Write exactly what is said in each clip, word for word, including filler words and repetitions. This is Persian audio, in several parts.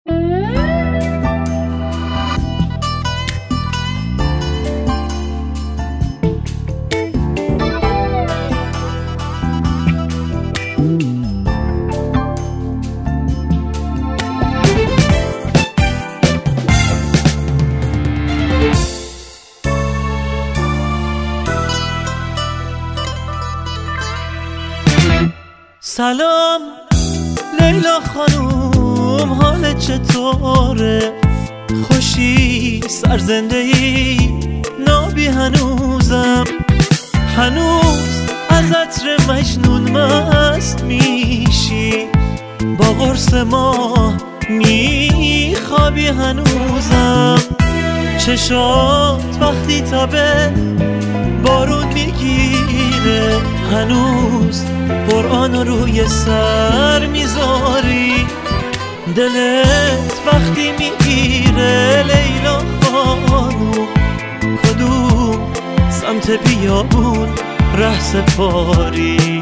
سلام لیلا خانوم، حالت چطوره؟ خوشی سرزنده‌ای نابی هنوزم، هنوز از عطر مجنون مست میشی، با قرص ما میخوابی هنوزم. چشات وقتی تابه بارون میگیره، هنوز قرآن رو روی سر میذاری، دلت وقتی میگیره لیلا خانوم، کدوم سمت بیابون ره سپاری.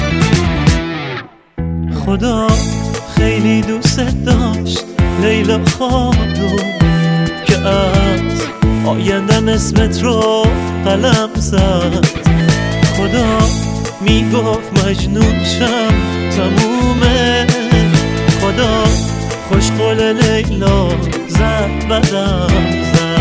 خدا خیلی دوست داشت لیلا خانوم، که از آیندم اسمت رو قلم زد. خدا میگفت مجنون شم تمومه، خدا خوش قول لیلا زد بدم زد.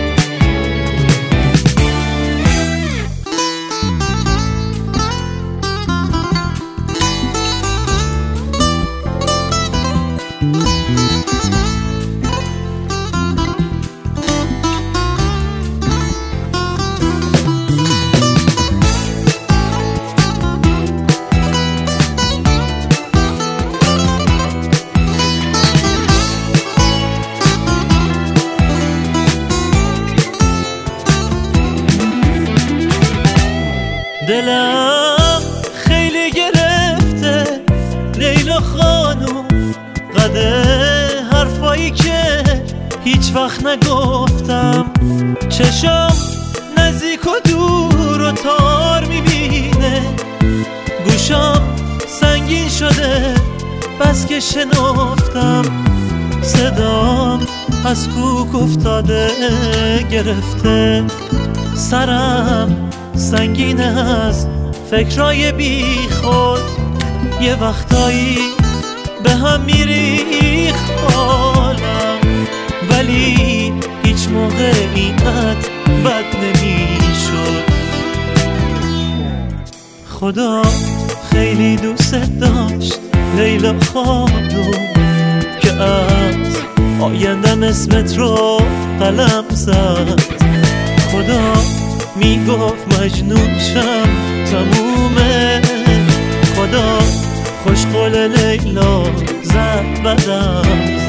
دلم خیلی گرفته لیلا خانوم، قده حرفایی که هیچ وقت نگفتم. چشم نزدیک و دور و تار میبینه، گوشم سنگین شده بس که شنفتم. صدام از کوک افتاده گرفته، سرم سنگین از فکرای بی خود، یه وقتایی به هم میریخت حالم، ولی هیچ موقع اینقدر بد نمیشد. خدا خیلی دوست داشت لیلا خانوم، که از آیندم اسمت رو قلم زد. خدا میگفت مجنون شم تمومه، خدا خوش قول لیلا زد بدم